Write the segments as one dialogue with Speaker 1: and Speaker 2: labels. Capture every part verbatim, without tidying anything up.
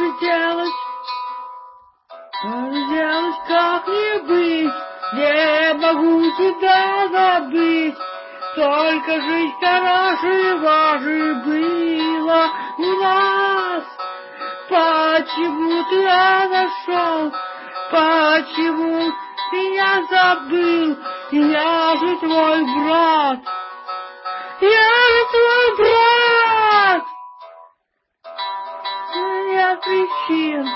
Speaker 1: же делать? Что же делать, как не быть? Не могу тебя забыть. Только жизнь хорошего же была у нас. Почему ты отошел? Почему меня забыл? Я же твой брат. Я же твой брат. Нет причин.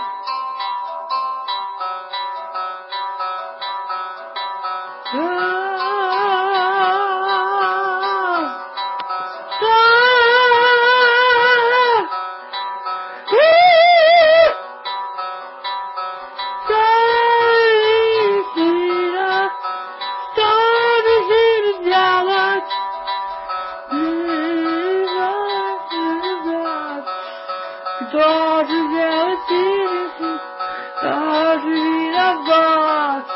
Speaker 1: Кто же делает, кто же виноват?